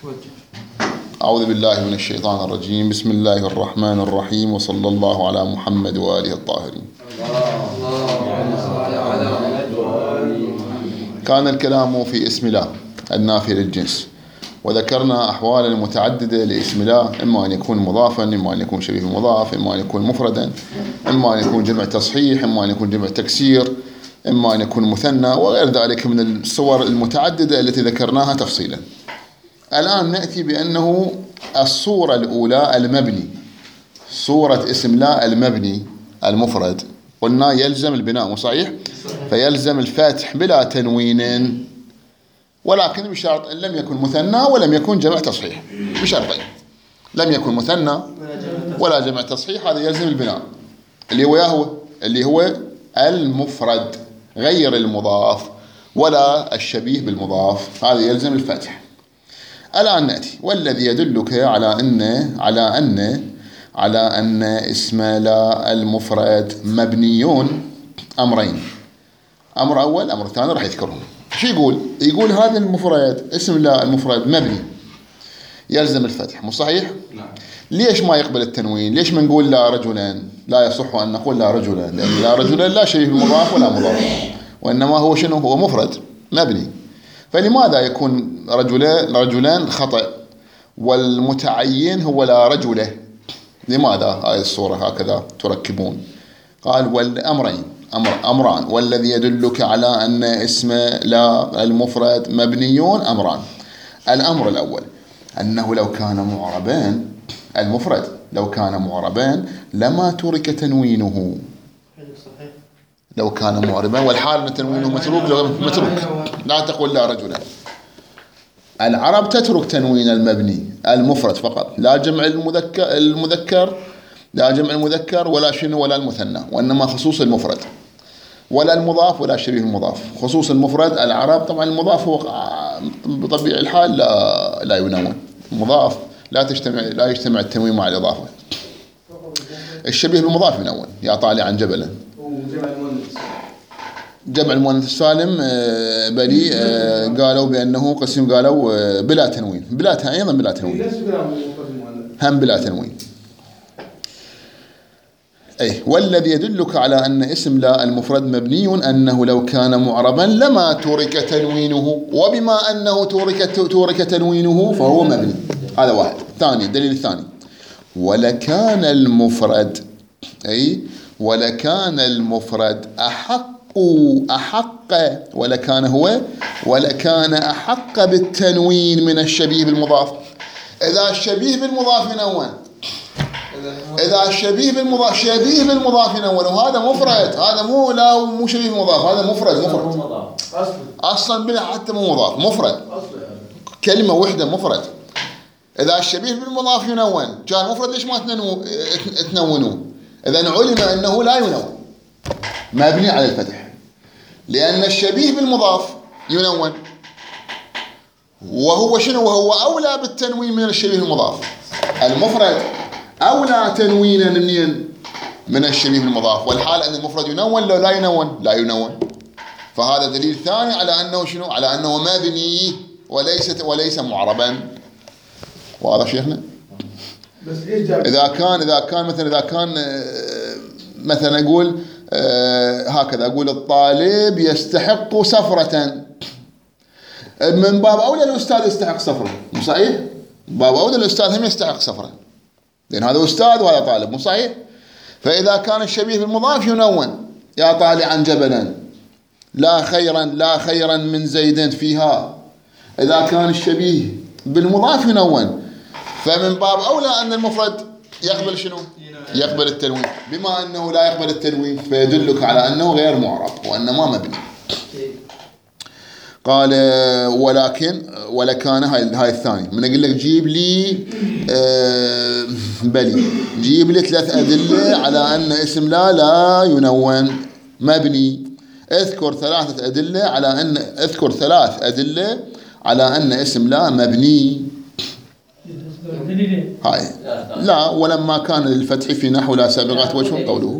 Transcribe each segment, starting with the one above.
أعوذ بالله من الشيطان الرجيم. بسم الله الرحمن الرحيم، وصلى الله على محمد وآله الطاهرين. كان الكلام في اسم الله النافي للجنس، وذكرنا أحوالا متعددة لاسم الله، إما أن يكون مضافا، إما أن يكون شبيه مضاف، إما أن يكون مفردا، إما أن يكون جمع تصحيح، إما أن يكون جمع تكسير، إما أن يكون مثنى، وغير ذلك من الصور المتعددة التي ذكرناها تفصيلا. الآن نأتي بأنه الصورة الأولى المبني، صورة اسم الله المبني المفرد، قلنا يلزم البناء، صحيح؟ فيلزم الفتح بلا تنوين، ولكن بشرط أن لم يكن مثنى ولم يكن جمع تصحيح، بشرطين: لم يكن مثنى ولا جمع تصحيح، هذا يلزم البناء، اللي هو المفرد غير المضاف ولا الشبيه بالمضاف، هذا يلزم الفتح. الآن نأتي والذي يدلك على أن اسم لا المفرد مبنيون أمرين: أمر أول، أمر ثاني راح يذكرهم. شو يقول هذا المفرد، اسم لا المفرد مبني يلزم الفتح، مو صحيح؟ نعم. ليش ما يقبل التنوين؟ ليش ما نقول لا رجلان؟ لا يصح أن نقول لا رجلان، لأن لا رجلان لا شبيه بالمضاف ولا مضاف، وإنما هو شنو؟ هو مفرد مبني. فلماذا يكون رجلان خطأ والمتعين هو لا رجله؟ لماذا هذه الصورة هكذا تركبون؟ قال والأمرين أمران، والذي يدلك على أن اسم لا المفرد مبنيون أمران. الأمر الأول أنه لو كان معربان، المفرد لو كان معربان لما ترك تنوينه. لو كان معربا والحال أن تنوينه متروك، لا تقول لا رجلا. العرب تترك تنوين المبني المفرد فقط، لا جمع المذكر، لا جمع المذكر ولا شنو ولا المثنى، وإنما خصوص المفرد، ولا المضاف ولا شبيه المضاف، خصوص المفرد. العرب طبعا المضاف هو بطبيعة الحال لا ينون، مضاف لا يجتمع التنوين مع الإضافة. الشبيه بالمضاف ينون، يا طالع عن جبلا. جمع المؤنث السالم بلي قالوا بأنه قسم، قالوا بلا تنوين، أيضا بلا تنوين، هم بلا تنوين. أي والذي يدلك على أن اسم لا المفرد مبني أنه لو كان معربا لما ترك تنوينه، وبما أنه ترك تنوينه فهو مبني. هذا واحد. ثاني الدليل الثاني: ولكان المفرد أحق، ولكان أحق بالتنوين من الشبيه بالمضاف. إذا الشبيه بالمضاف ينون، شبيه بالمضاف ينون، وهذا مفرد، هذا مو شبيه بالمضاف، هذا مفرد أصلا بلا حتى مو مضاف، مفرد كلمة واحدة مفرد. إذا الشبيه بالمضاف ينون كان مفرد، ليش ما تنونوه؟ إذا علم أنه لا ينون، مبني على الفتح، لأن الشبيه بالمضاف ينون، وهو شنو؟ وهو أولى بالتنوين من الشبيه بالمضاف. المفرد أولى تنوينا من الشبيه بالمضاف، والحال أن المفرد ينون لو لا ينون. فهذا دليل ثاني على أنه شنو؟ على أنه مبني وليس معربا. واضح شيخنا؟ إذا كان مثلا أقول هكذا، أقول الطالب يستحق سفرة، من باب أولى الأستاذ يستحق سفرة، مو صحيح؟ باب أولى الأستاذ هم يستحق سفرة، لأن هذا أستاذ وهذا طالب، مو صحيح؟ فإذا كان الشبيه بالمضاف ينون، يا طالعا جبلا، لا خيرا من زيد فيها. إذا كان الشبيه بالمضاف ينون، فمن باب أولى أن المفرد يقبل شنو؟ يقبل التنوين، بما أنه لا يقبل التنوين فيدلك على أنه غير معرب وأنما مبني. قال ولكان هاي الثاني. من أقول لك جيب لي جيب لي 3 أدلة على أن اسم لا ينون مبني. اذكر 3 أدلة على أن اسم لا مبني. هاي لا، ولما كان للفتح في نحو لا سابقات وجه قوله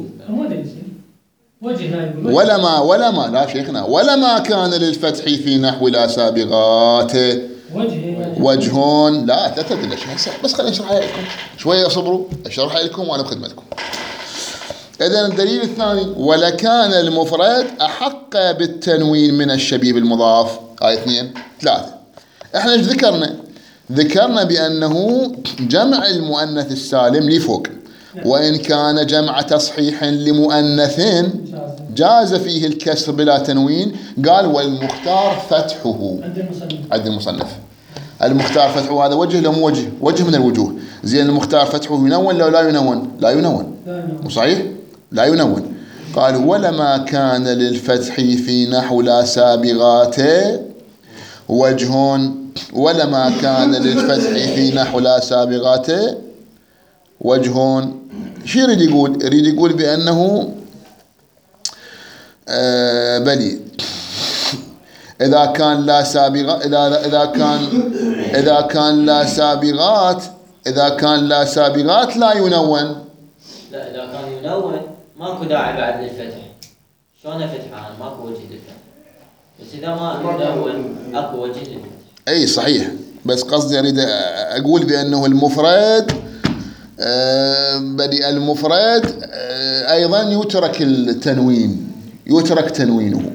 ولما لا شيخنا، ولما كان للفتح في نحو لا سابقات وجهون لا تدري ليش هسه، بس خليني اشرحها لكم شويه، صبروا اشرحها لكم وانا بخدمتكم. اذا الدليل الثاني ولكان المفرد احق بالتنوين من الشبيه بالمضاف. آية 2 3. احنا ايش ذكرنا؟ ذكرنا بانه جمع المؤنث السالم لي فوق، وان كان جمع تصحيح لمؤنثين جاز فيه الكسر بلا تنوين. قال والمختار فتحه عند المصنف. المختار فتحه هذا وجه لو مو وجه؟ وجه من الوجوه. زين المختار فتحه ينون لو لا ينون؟ لا ينون. مو صحيح؟ لا ينون. قال ولما كان للفتح في نحو لا سابغات وجه. ولما كان للفتح في نحو لا سابغات وجه. شو يريد يقول؟ يريد يقول بأنه بلي إذا كان لا سابغة إذا كان لا سابغات لا ينون. لا إذا كان ينون ماكو داعي بعد للفتح. شلون فتحان ماكو وجه للفتح، بس إذا ما ينون أكو وجه للفتح. أي صحيح، بس قصدي أريد أقول بأنه المفرد بدي المفرد أيضا يترك التنوين، يترك تنوينه.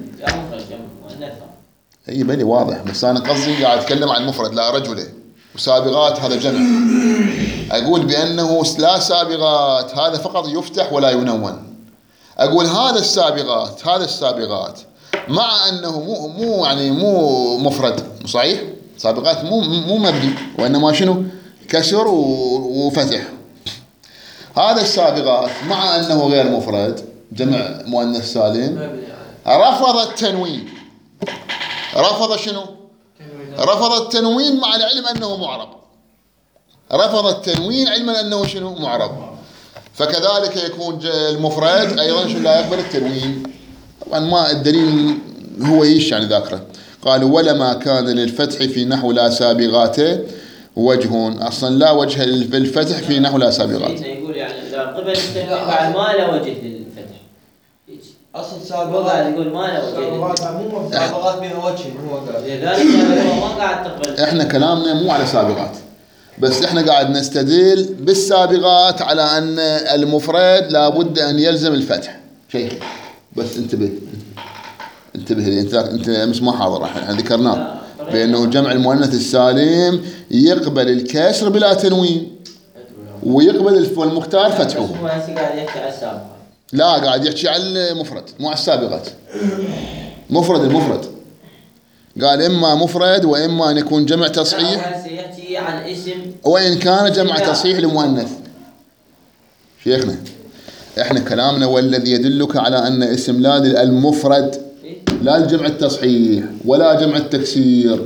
اي بلي واضح، بس انا قصدي قاعد اتكلم عن المفرد لا رجله، وسابغات هذا جمع. اقول بانه لا سابغات هذا فقط يفتح ولا ينون. اقول هذا السابغات مع انه مو يعني مو مفرد صحيح، سابغات مو مبني، وانما شنو؟ كسر وفتح. هذا السابغات مع انه غير مفرد جمع مؤنث سالم رفض التنوين. رفض شنو؟ رفض التنوين مع العلم أنه معرب. رفض التنوين علما أنه شنو؟ معرب. فكذلك يكون المفرد أيضا شو لا يقبل التنوين. طبعا ما الدليل هو ايش يعني ذاكره. قالوا ولما كان للفتح في نحو لا سابغات وجه. أصلا لا وجه للفتح في نحو لا سابغات. يقول يعني إذا قبل التنوين بعد ما له وجه للفتح. اصل سابغات يقول ما له وجه، مو سابغات بها وجه، هو قال لذلك هو ما قاعد تقبل. احنا كلامنا مو على سابغات، بس احنا قاعد نستدل بالسابغات على ان المفرد لابد ان يلزم الفتح. شيء بس انتبه لي انت مش ما حاضر. احنا ذكرناه بانه جمع المؤنث السالم يقبل الكسر بلا تنوين ويقبل والمختار فتحه. هو هسه قاعد يحكي على السابغات، لا قاعد يحكي على المفرد مو على السابغات. المفرد قال إما مفرد وإما أن يكون جمع تصحيح، يحكي عن اسم وإن كان جمع تصحيح لمؤنث. شيخنا إحنا كلامنا والذي يدلك على أن اسم لا المفرد لا الجمع التصحيح ولا جمع التكسير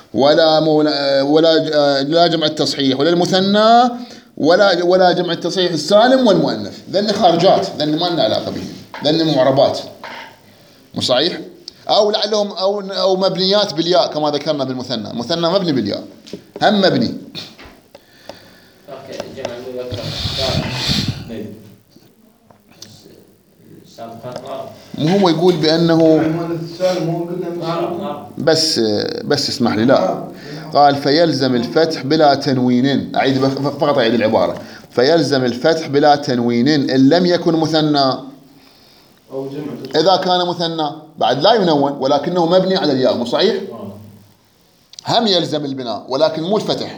ولا جمع التصحيح ولا المثنى ولا جمع التصحيح السالم والمؤنث. ذن خارجات، ذن ما لنا علاقة به، ذن معربات. مو صحيح؟ أو لعلهم أو مبنيات بالياء كما ذكرنا بالمثنى. المثنى مبني بالياء، هم مبني. مو هو يقول بأنه بس اسمح لي لا. قال فيلزم الفتح بلا تنوين. أعيد فقط أعيد العبارة. فيلزم الفتح بلا تنوين إن لم يكن مثنى. إذا كان مثنى بعد لا ينون ولكنه مبني على الياء. مو صحيح؟ هم يلزم البناء ولكن مو الفتح.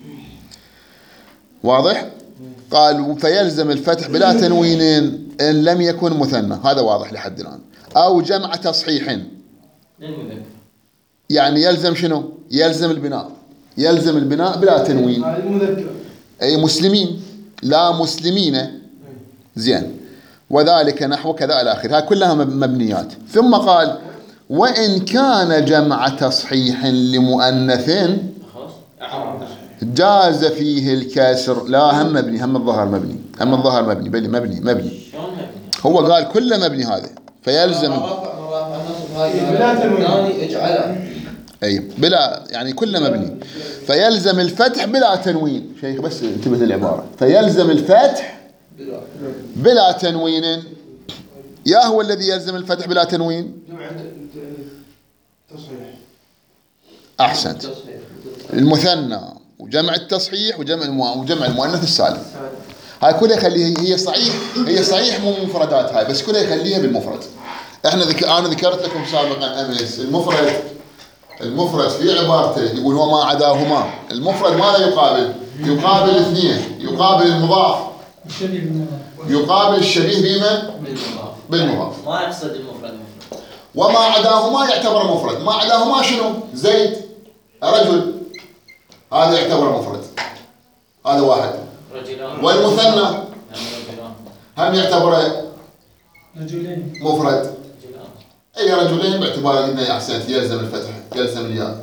واضح؟ قال فيلزم الفتح بلا تنوين إن لم يكن مثنى. هذا واضح لحد الآن. أو جمع تصحيح، يعني يلزم شنو؟ يلزم البناء بلا تنوين. أي مسلمين لا مسلمين. زين. وذلك نحو كذا إلى آخره. هاي كلها مبنيات. ثم قال وإن كان جمع تصحيح لمؤنث جاز فيه الكسر. لا هم مبني، هم الظهر مبني بل مبني. هو قال كله مبني هذا. فيلزم أي بلا يعني كله مبني. فيلزم الفتح بلا تنوين. شيخ بس انتبه للعبارة. فيلزم الفتح بلا تنوين. يا هو الذي يلزم الفتح بلا تنوين؟ أحسنت. المثنى وجمع التصحيح وجمع المؤنث السالم. هاي كلها يخليها هي صحيح مو مفردات هاي، بس كلها يخليها بالمفرد. انا ذكرت لكم سابقا امس المفرد في عبارته يقول وما عداهما. المفرد ماذا يقابل اثنين، يقابل المضاف، يقابل الشبيه بمن؟ بالمضاف. ما يقصد المفرد. وما عداهما يعتبر مفرد. ما عداهما شنو؟ زيد، رجل، هذا يعتبر مفرد، هذا واحد. رجلان. والمثنى هم يعتبر رجلين مفرد. اي رجلين باعتبار انه يا احسنت يلزم الفتح، يلزم الياء.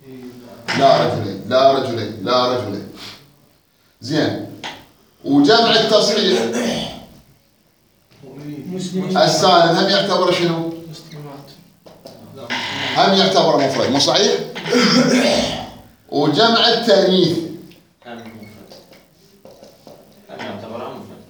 لا رجلين. زين. وجمع التصحيح السالم هم يعتبر شنو؟ هم يعتبر مفرد، مو صحيح؟ وجمع التأنيث هم يعتبر مفرد.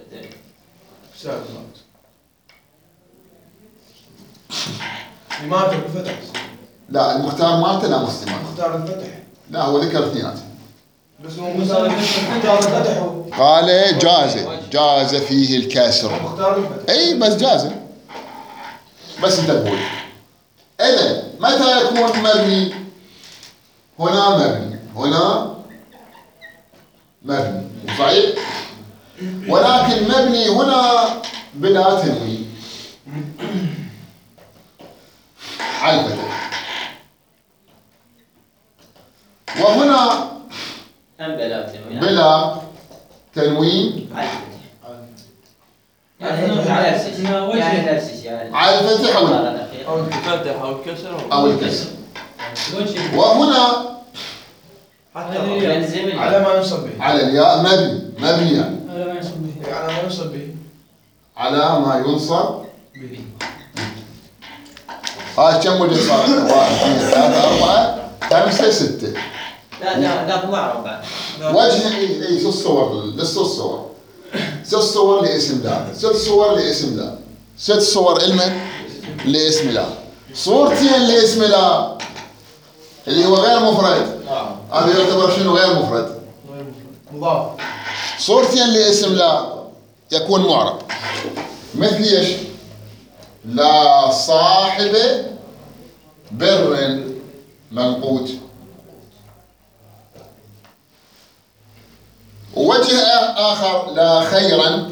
لماذا بالفتح؟ لا، المختار مالته لا مسلم. مختار الفتح. لا، هو ذكر اثنينات. بس هو مختار الفتح. قال جاز فيه الكسر. مختار الفتح. اي بس جاز. بس انت تقول اذا متى يكون مبني؟ هنا مبني صحيح، ولكن مبني هنا بلا تنوين على الفتح، وهنا بلا تنوين على الفتح أو الكسر. وهنا على ما ينصب به، على الياء مبني على ما ينصب به، على ما ينصب به. هاي كم وجه صار؟ 1 2 3 4 5 6. لا مو أربعة. وجه اي 6 صور، لسه الصور 6 صور لاسم لا، 6 صور لاسم لا، 6 صور لاسم لا، صورتين لاسم لا اللي هو غير مفرد. هذا يعتبر شنو؟ غير مفرد، مضاف. صورتين لاسم لا يكون معرب، مثل ايش؟ لا صاحب بر منقوط. ووجه آخر لا خيرا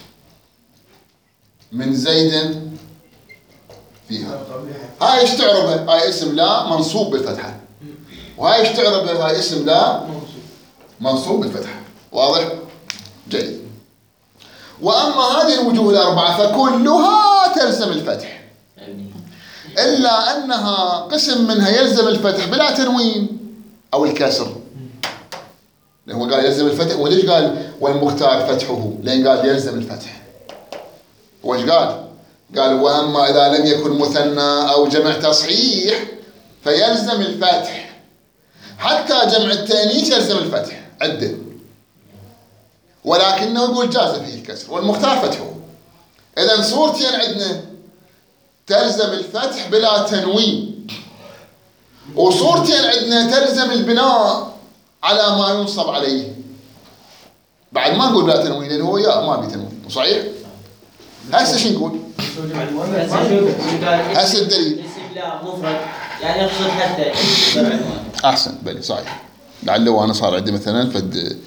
من زيد فيها. هاي ايش تعربه؟ هاي اسم لا منصوب بالفتحة، وهاي ايش تعربه؟ هاي اسم لا منصوب بالفتحة. واضح؟ جيد. وأما هذه الوجوه الأربعة فكلها تلزم الفتح، إلا أنها قسم منها يلزم الفتح بلا تنوين أو الكسر. هو قال يلزم الفتح، وليش قال والمختار فتحه؟ لأن قال يلزم الفتح. وش قال وأما إذا لم يكن مثنى أو جمع تصحيح فيلزم الفتح، حتى جمع التأنيث يلزم الفتح عده، ولكنه يقول جاز فيه الكسر والمختار فتحه. إذن صورتين عندنا تلزم الفتح بلا تنوين، وصورتين عندنا تلزم البناء على ما ينصب عليه. بعد ما نقول بلا تنوين لأنه هو ياء ما بيتنوين، صحيح؟ هسه شو نقول؟ هسه الدليل اسم لا مفرد، يعني يقصد حتى أحسن. بلي صحيح، لعله أنا صار عندي مثلا فد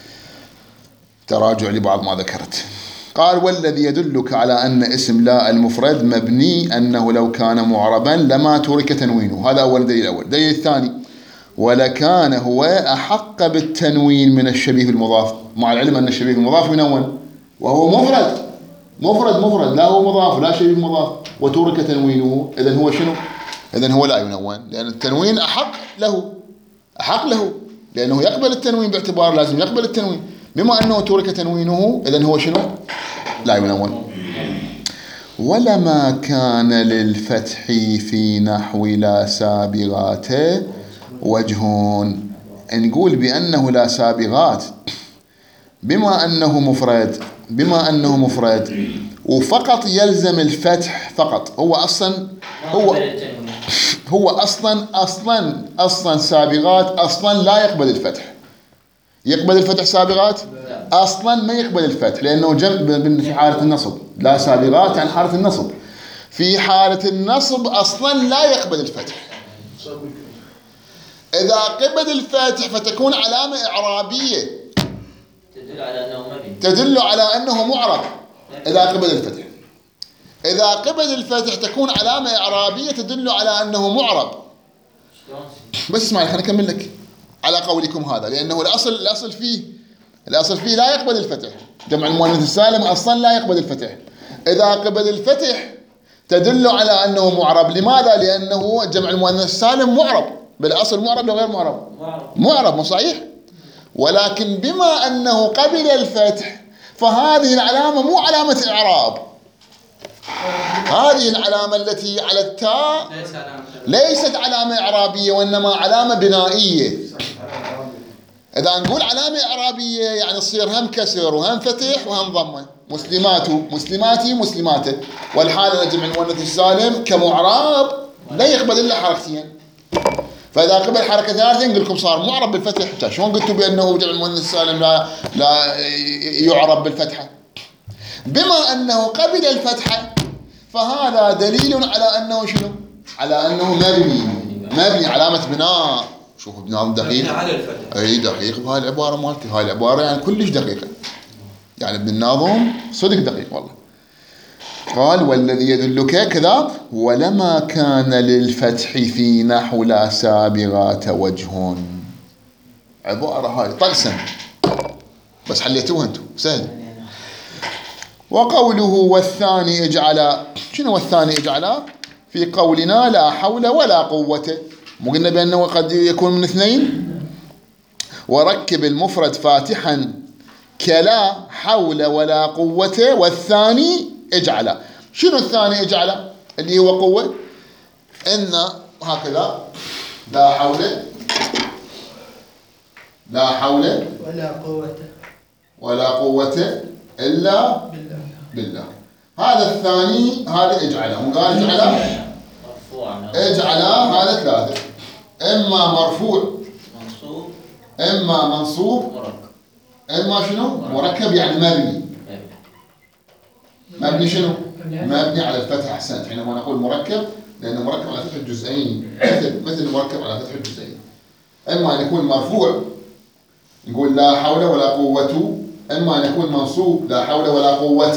تراجع لبعض ما ذكرت. قال والذي يدلك على أن اسم لا المفرد مبني أنه لو كان معربا لما ترك تنوينه. هذا أول دليل. الدليل الثاني ولكان هو أحق بالتنوين من الشبيه المضاف، مع العلم أن الشبيه المضاف ينون وهو مفرد لا هو مضاف لا شبيه مضاف وترك تنوينه. إذن هو شنو؟ إذن هو لا ينون، لأن التنوين أحق له لأنه يقبل التنوين، باعتبار لازم يقبل التنوين. بما أنه ترك تنوينه إذن هو شنو؟ لا ينون. ولما كان للفتح في نحو لا سابغات وجه، نقول بأنه لا سابغات بما أنه مفرد وفقط يلزم الفتح فقط. هو أصلا هو أصلا سابغات أصلا لا يقبل الفتح. يقبل الفتح سابغات؟ أصلا ما يقبل الفتح، لأنه في حالة النصب. لا سابغات عن حالة النصب. في حالة النصب أصلا لا يقبل الفتح. إذا قبل الفتح فتكون علامة إعرابية تدل على أنه معرب. إذا قبل الفتح، إذا قبل الفتح تكون علامة إعرابية تدل على أنه معرب. بس اسمعني خليني أكمل لك على قولكم هذا، لأنه الأصل فيه لا يقبل الفتح. جمع المؤنث السالم أصلا لا يقبل الفتح. إذا قبل الفتح تدل على أنه معرب. لماذا؟ لأنه جمع المؤنث السالم معرب، بالأصل معرب ولا غير معرب؟ معرب، مو صحيح؟ ولكن بما أنه قبل الفتح فهذه العلامة مو علامة إعراب. هذه العلامة التي على التاء ليست علامة إعرابية وإنما علامة بنائية. إذا نقول علامة إعرابية يعني تصير هم كسر وهم فتح وهم ضمة. مسلماتي مسلماته، والحالة جمع المؤنث السالم كمعرب لا يقبل إلا حركتين. فإذا قبل حركة ثالثة نقول لكم صار معرب بالفتح. شلون قلتوا بأنه جمع المؤنث السالم لا يعرب بالفتحة؟ بما أنه قبل الفتحة فهذا دليل على أنه شنو؟ على أنه مبني علامة بناء. شوفوا بناء دقيق. أي دقيق بهاي العبارة مالتي. هاي العبارة يعني كلش دقيقة، يعني ابن الناظم صدق دقيق والله. قال والذي يدلك كذا ولما كان للفتح في نحو لا سابغات وجه. عبارة هاي طلسم بس حليتوها انتم سهل. وقوله والثاني اجعل. شنو والثاني اجعل؟ في قولنا لا حول ولا قوة، مو قلنا بأنه قد يكون من اثنين؟ وركب المفرد فاتحا كلا حول ولا قوة والثاني اجعل. شنو الثاني اجعل اللي هو قوة؟ إن هكذا لا حول ولا قوة إلا بالله. هذا الثاني هذا اجعله. قال اجعل هذا ثلاثة، إما مرفوع إما منصوب إما شنو؟ مركب يعني مبني شنو؟ مبني على الفتح. أحسنت. حينما نقول مركب لأنه مركب على فتح الجزئين، مثل مركب على فتح الجزئين. إما أن يكون مرفوع نقول لا حول ولا قوة، إما أن يكون منصوب لا حول ولا قوة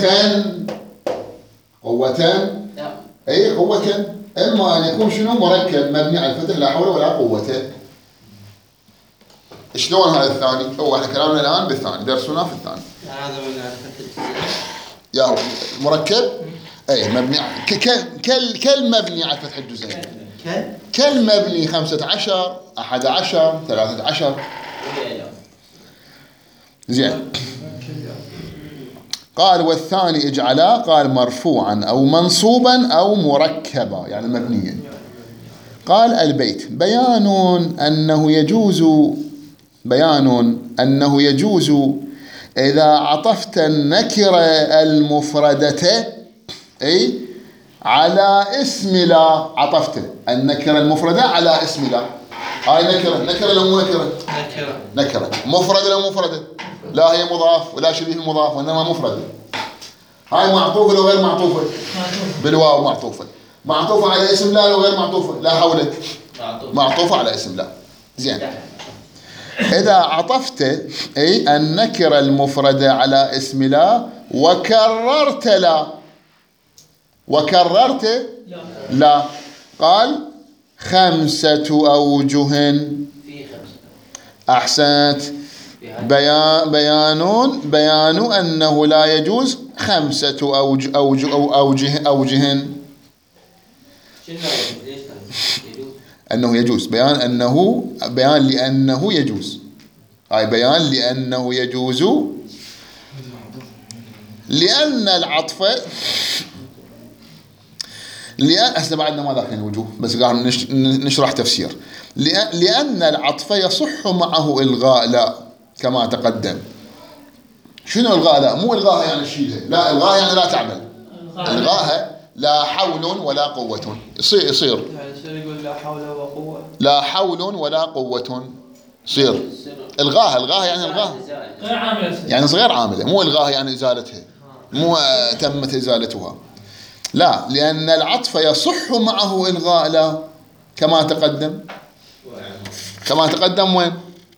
أي قوة، إما أن يكون شنو؟ مركب مبني على الفتح لا حول ولا قوة. شلون هذا الثاني؟ هو احنا كلامنا الآن بالثاني، درسنا في الثاني. هذا مبني على فتح يا مركب أي مبني كالمبني على فتح الجزئين. كالمبني 15 11 13. زين. قال والثاني اجعلا، قال مرفوعا أو منصوبا أو مركبا يعني مبنيا. قال البيت بيان أنه يجوز إذا عطفت النكرة المفردة أي على اسم لا. عطفت النكرة المفردة على اسم لا. هاي نكرة لو مو نكرة مفردة لو مفردة؟ لا هي مضاف ولا شبيه المضاف وإنما مفردة. هاي معطوفة لو غير معطوفة؟ بالواو معطوفة على اسم لا لو غير معطوفة؟ لا حولك معطوفة على اسم لا. زين. إذا عطفت أي النكرة المفردة على اسم لا وكررت لا قال 5 أوجه. أحسنت. بيان أنه لا يجوز 5 أوجه. أنه يجوز. بيان لأنه يجوز. هاي بيان لأنه يجوز لأن العطف هسه بعدنا ما ذاك الوجوه بس قاعد نشرح تفسير. لأن العطف يصح معه إلغاء لا كما تقدم. شنو إلغاء لا؟ مو إلغاءها يعني شيلها، لا إلغاء يعني لا تعمل. إلغاءها لا حول ولا قوة يصير لا حول ولا قوة. لا حول ولا قوة صير الغاها يعني الغاها غير عامل يعني صغير عامله، مو الغاها يعني ازالتها، مو تمت ازالتها. لا، لان العطف يصح معه الغاء لا كما تقدم. كما تقدم وين؟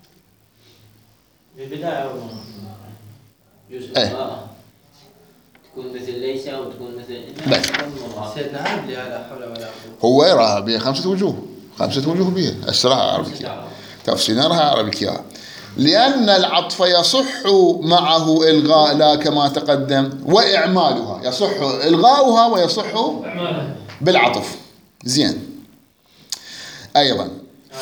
بالبداية يوسف تكون مثل ليس وتكون مثل سيدنا عبد لا حول ولا قوة. هو يراها بها 5 وجوه، 5 وجوه بها السراحة أعرفك إياها تفصيلا راح أعرفك إياها. لأن العطف يصح معه إلغاء لا كما تقدم وإعمالها، يصح إلغاؤها ويصح بالعطف. زين أيضا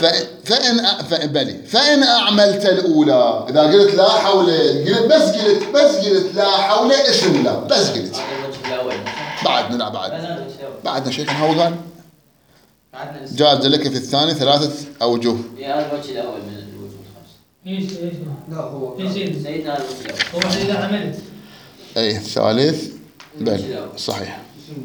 فإن أعملت الأولى، إذا قلت لا حول، قلت لا حول اسم لا، بس قلت بعدنا لا بعدنا شيخنا هو قال جاز لك في الثاني 3 أوجه. يا الوجه الأول من الوجوه الخمس. ايش لا هو سيدنا الوجه الأول. هو واحد اذا عملت أي الثالث بل صحيح.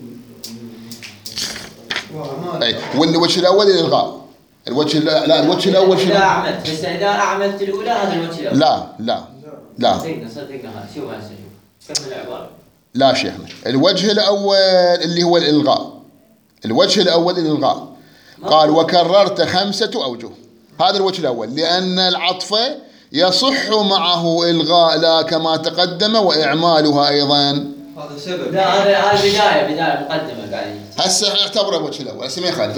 أي والوجه الأول الإلغاء. الوجه الوجه الأول شنو؟ إذا أعملت، بس إذا أعملت الأولى هذا الوجه الأول. لا صدقنا شوف هسه كمل العبارة. لا شيخنا، الوجه الأول اللي هو الإلغاء. الوجه الأول الإلغاء قال وكررت 5 أوجه. هذا الوجه الأول، لأن العطف يصح معه إلغاء لا كما تقدم وإعمالها أيضا. هذا سبب. لا هذا بداية مقدمة قاعدين. هسه اعتبره الوجه الأول، هسه ما يخالف،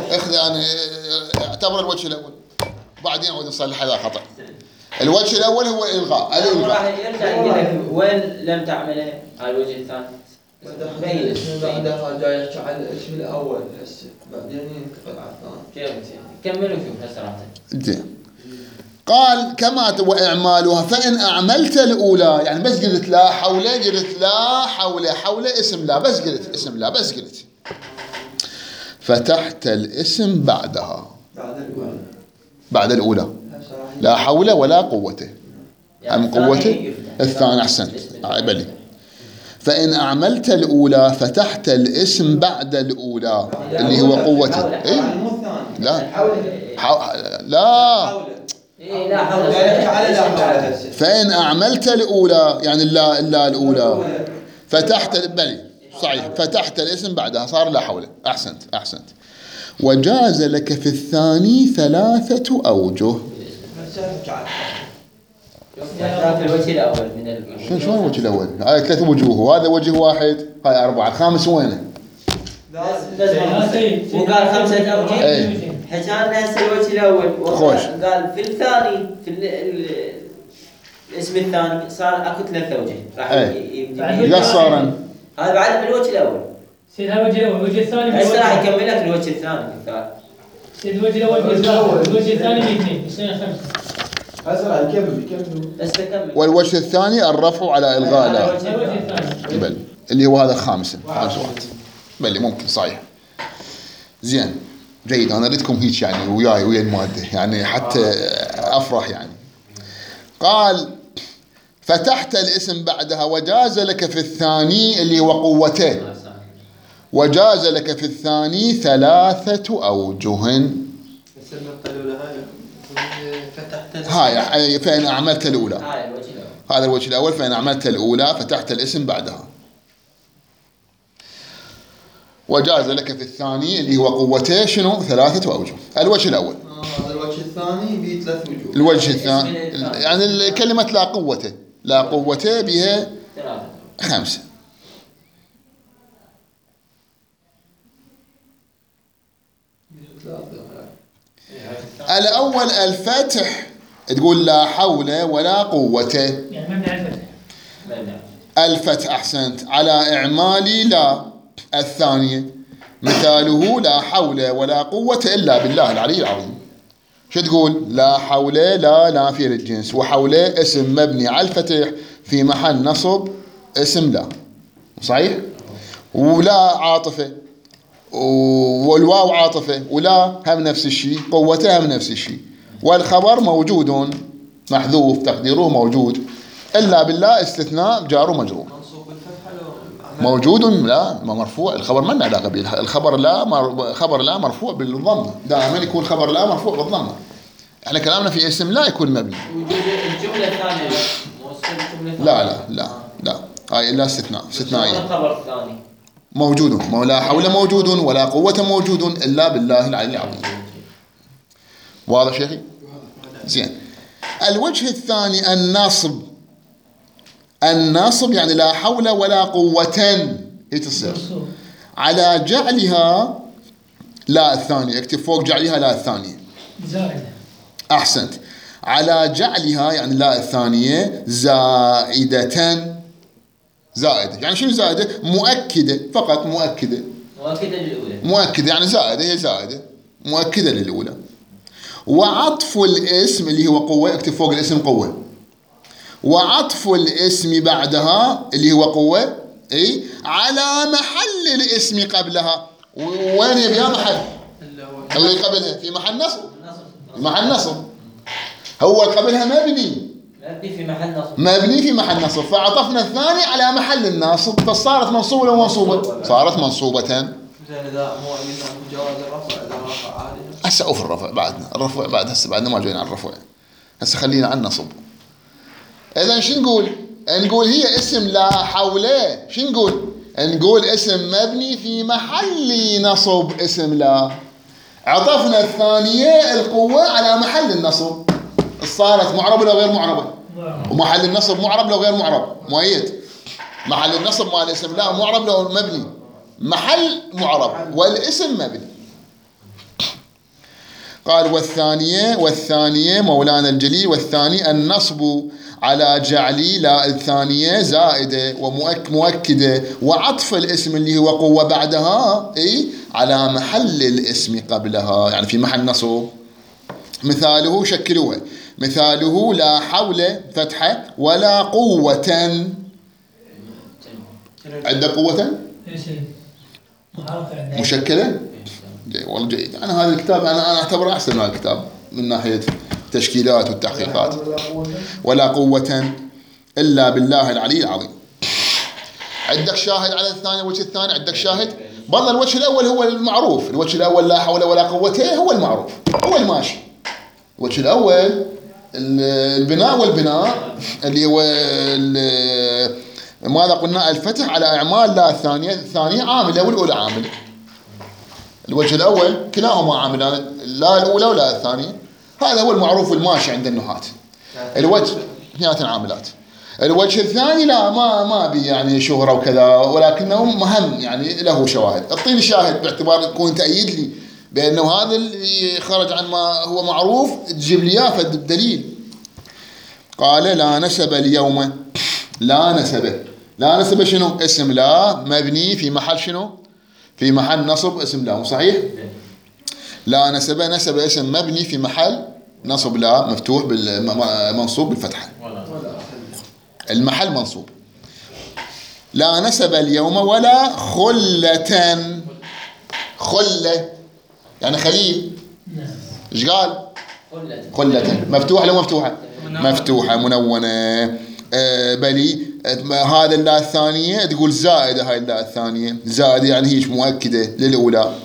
اعتبر الوجه الأول بعدين نعود نصلح هذا الخطأ. الوجه الأول هو الإلغاء. راح يرجع يقول لك وين لم تعمله على الوجه الثاني. بعدها جاي يحكي على الاسم الأول هسه بعدين ينتقل على الثاني. كملوا شوف هسه راح. زين. قال كما وإعمالها فإن أعملت الأولى، يعني بس قلت لا حول، قلت لا حول اسم لا، بس قلت اسم لا، بس قلت فتحت الاسم بعدها بعد الأولى لا حول ولا قوة. أم قوته الثاني أحسنت بلي. فإن أعملت الأولى فتحت الاسم بعد الأولى اللي هو قوته. إيه؟ لا فإن أعملت الأولى يعني لا الأولى فتحت بلي صحيح، فتحت الاسم بعدها صار لا حول. أحسنت. وجاز لك في الثاني 3 أوجه. الوجه الأول من شلون الوجه الأول؟ هاي 3 وجوه وهذا وجه واحد، هاي 4. الخامس وينه؟ وقال 5 أوجه. حكينا هسه الوجه الأول قال في الثاني في الاسم الثاني صار اكو 3 أوجه راح يبدي قصرا. هذا بعد من الوجه الأول. سيد هذا الوجه الأول، الوجه الثاني هسه راح يكمل لك الوجه الثاني. سيد الوجه الأول الوجه الثاني 2 يصير 5. هسه راح يكمل بس تكمل. والوجه الثاني الرفع على إلغاء لا. الوجه الثاني بل اللي هو هذا 5 واحد بل ممكن صحيح. زين جيد. أنا أريدكم هيك يعني وياي ويا المادة يعني حتى أفرح يعني. قال فتحت الاسم بعدها وجاز لك في الثاني اللي هو قوتين. وجاز لك في الثاني 3 أوجه. هاي فإن أعملت الأولى. هذا الوجه الأول. فإن أعملت الأولى فتحت الاسم بعدها. وجاز لك في الثاني اللي هو قوته شنو 3 أوجه. الوجه الأول. هذا الوجه الثاني به 3 وجوه. الوجه الثاني يعني كلمة لا قوته بها 5. الأول الفتح تقول لا حول ولا قوة يعني مبني على الفتح. أحسنت. على إعمال لا. الثانية مثاله لا حول ولا قوة إلا بالله العلي العظيم. شو تقول؟ لا حول لا نافية للجنس، وحول اسم مبني على الفتح في محل نصب اسم لا صحيح. ولا عاطفة والواو عاطفة ولا هم نفس الشيء، قوته هم نفس الشيء. والخبر موجود محذوف تقديره موجود إلا بالله استثناء جار ومجرور. موجود لا ما مرفوع، الخبر ما له علاقة به، الخبر لا خبر لا مرفوع بالضم، دائما يكون خبر لا مرفوع بالضم. احنا كلامنا في اسم لا يكون مبني. وجود الجملة الثانية لا هاي الا استثنائية. الخبر الثاني موجود، لا حول موجود ولا قوة موجود الا بالله العلي العظيم. واضح شيخي؟ زين. الوجه الثاني النصب يعني لا حول ولا قوة، هي تصير على جعلها لا الثانية، اكتب فوق جعلها لا الثانية زائدة. أحسنت. على جعلها يعني لا الثانية زائدة، يعني شنو زائدة؟ مؤكدة، فقط مؤكدة للأولى، مؤكدة يعني زائدة، هي زائدة مؤكدة للأولى. وعطف الاسم اللي هو قوة، اكتب فوق الاسم قوة، وعطف الاسم بعدها اللي هو قوة اي على محل الاسم قبلها. وين يا محل اللي قبلها؟ في محل نصب، محل نصب. هو قبلها مبني في محل نصب، فعطفنا الثاني على محل الناصب، فصارت منصوبة ولا منصوبة؟ صارت منصوبة. زين إذا مو جواز الرفع، إذا رفع عادي هسه أوف الرفع بعدنا، الرفع بعد هسه بعدنا ما جايين على الرفع، هسه خلينا على النصب. إذا شو نقول؟ نقول هي اسم لا حول، شو نقول اسم مبني في محل نصب اسم لا، عطفنا الثانية القوة على محل النصب، صارت معربة لو غير معربة؟ ومحل النصب معرب لو غير معرب؟ مؤيد. محل النصب مال اسم لا معرب لو مبني؟ محل معرب والاسم مبني. قال والثانية مولانا الجليل، والثاني النصب على جعلي لا الثانية زائدة ومؤكدة، وعطف الاسم اللي هو قوة بعدها اي على محل الاسم قبلها، يعني في محل نصب. مثاله شكلوها، مثاله لا حول فتحة ولا قوة. عندك قوة مشكلة؟ والله جيد. أنا هذا الكتاب أنا أعتبره أحسن من هذا الكتاب من ناحية التشكيلات والتحقيقات. ولا قوة إلا بالله العلي العظيم. عندك شاهد على الثاني؟ الوجه الثاني عندك شاهد؟ بالله الوجه الأول هو المعروف، الوجه الأول لا حول ولا قوة هو المعروف، هو الماشي. الوجه الأول البناء والبناء اللي هو ماذا قلنا؟ الفتح على أعمال لا الثانية عاملة والأولى عاملة. الوجه الأول كلاهما عاملان، لا الأولى ولا الثانية، هذا هو المعروف والماشي عند النحاة. الوجه اثنين عاملات. الوجه الثاني لا ما بي يعني شهرة وكذا، ولكنه مهم يعني له شواهد. اعطيني شاهد باعتبار تكون تأيد لي بأنه هذا اللي خرج عن ما هو معروف، تجيب لي اياه فالدليل. قال لا نسب اليوم. لا نسب شنو؟ اسم لا مبني في محل شنو؟ في محل نصب اسم لا، صحيح؟ لا نسب اسم مبني في محل نصب لا مفتوح منصوب بالفتحة، المحل منصوب. لا نسب اليوم ولا خلة يعني خليل. ايش قال؟ خلة مفتوحة لو مفتوحة؟ مفتوحة منونة. بلي هذا اللا الثانية تقول زائدة، هاي اللا الثانية زائدة يعني هي مؤكدة للأولى.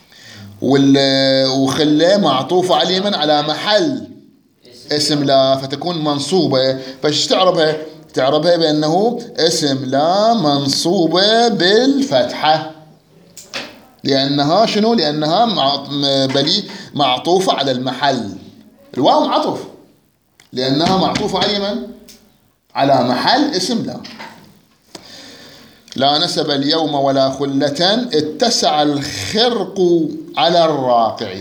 وخلة معطوفة على من؟ على محل اسم لا، فتكون منصوبة. فايش تعربها بأنه اسم لا منصوبة بالفتحة، لأنها شنو؟ لأنها بلي معطوفة على المحل. الواو معطوف لأنها معطوفة على من؟ على محل اسم لا. لا نسب اليوم ولا خلة اتسع الخرق على الراقع.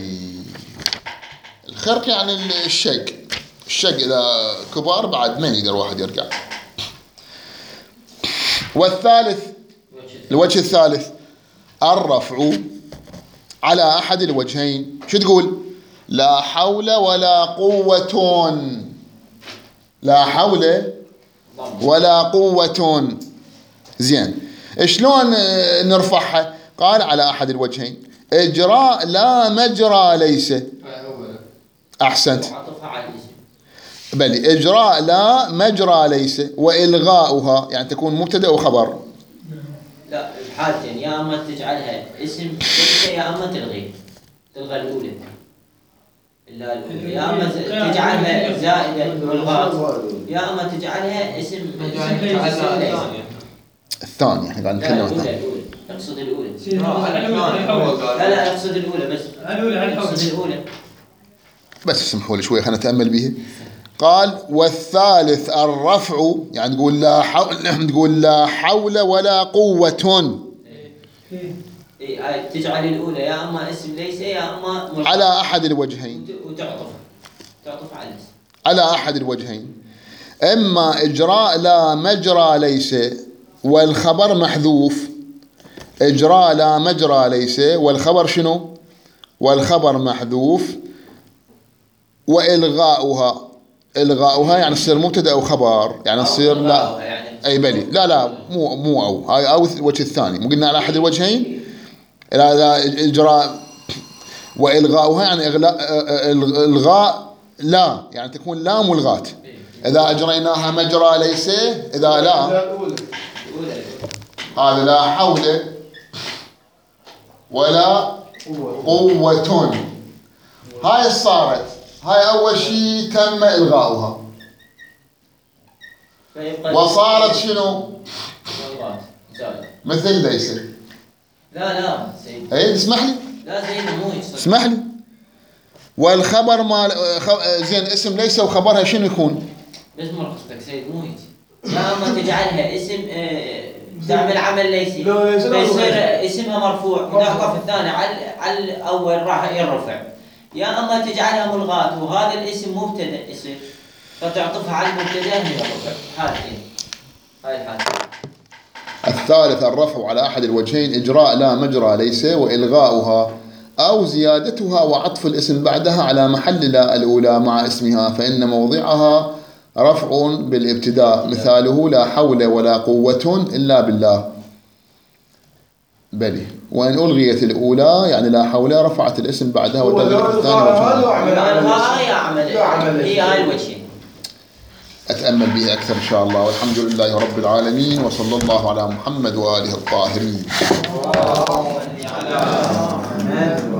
الخرق يعني الشق إذا كبار بعد ما يقدر واحد يرجع. والثالث الوجه الثالث الرفع على أحد الوجهين. شو تقول؟ لا حول ولا قوة، لا حول ولا قوة. زين شلون نرفعها؟ قال على أحد الوجهين، إجراء لا مجرى ليس. أحسنت. بل إجراء لا مجرى ليس، وإلغاؤها يعني تكون مبتدأ وخبر. حالتين، يا اما تجعلها اسم ليس يا اما تلغي الاولى، الا الاولى، يا اما تجعلها زائده ملغاة، يا اما تجعلها اسم ليس. الثانية احنا قاعد نتكلم عن الثانية. الأولى اقصد الأولى. لا اقصد الأولى بس. اقصد الأولى. بس اسمحوا لي شوي خلينا نتأمل به. قال والثالث الرفع، يعني تقول لا حول ولا قوة. تجعل الأولى يا أما اسم ليس يا أما على أحد الوجهين، تعطف على الاسم على أحد الوجهين، إما إجراء لا مجرى ليس والخبر محذوف، إجراء لا مجرى ليس والخبر شنو؟ والخبر محذوف، إلغاؤها يعني تصير مبتدأ أو خبر، يعني تصير لا يعني أي بلي لا مو أو هاي أو الوجه الثاني، مو قلنا على أحد الوجهين. لا إجراء وإلغاؤها يعني إلغاء لا، يعني تكون لا ملغاة. إذا أجريناها مجرى ليس، إذا لا هذا لا حول ولا قوة. هاي صارت، هاي أول شيء تم إلغاؤها، وصارت شنو؟ مثل ليس. لا سيد. أي اسمح لي. لا سيد مو يصير. اسمح لي. والخبر مال زين اسم ليس وخبرها شنو يكون؟ بس مرقصتك سيد مو يجي. يا اما تجعلها اسم تعمل عمل ليسي فيصير اسمها مرفوع ونعطف الثاني على الاول راح يرفع، يا اما تجعلها ملغاة وهذا الاسم مبتدا يصير فتعطفها على المبتدا هنا الرفع. حالتين، هاي الحالتين. الثالث الرفع على أحد الوجهين، إجراء لا مجرى ليس وإلغاؤها أو زيادتها وعطف الاسم بعدها على محل لا الأولى مع اسمها، فإن موضعها رفع بالابتداء، مثاله لا حول ولا قوة إلا بالله. بلي وإن ألغيت الأولى يعني لا حول رفعت الاسم بعدها وتدرك الثاني هي هاي الوجهين. أتأمل به أكثر إن شاء الله. والحمد لله رب العالمين، وصلى الله على محمد وآله الطاهرين.